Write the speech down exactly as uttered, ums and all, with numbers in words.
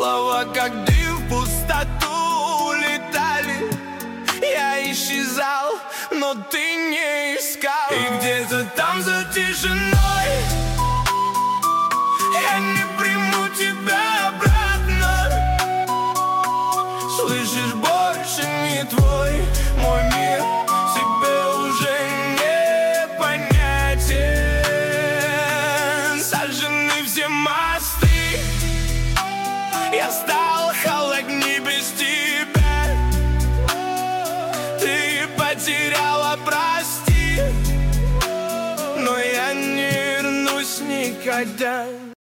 Слова как дым в пустоту улетали. Я исчезал, но ты не искал. И где-то там за тишиной я не приму тебя обратно. Слышишь, больше не твой мой мир, тебе уже не понятен. Сожжены все мосты, я стал холодней без тебя. Ты потеряла, прости, но я не вернусь никогда.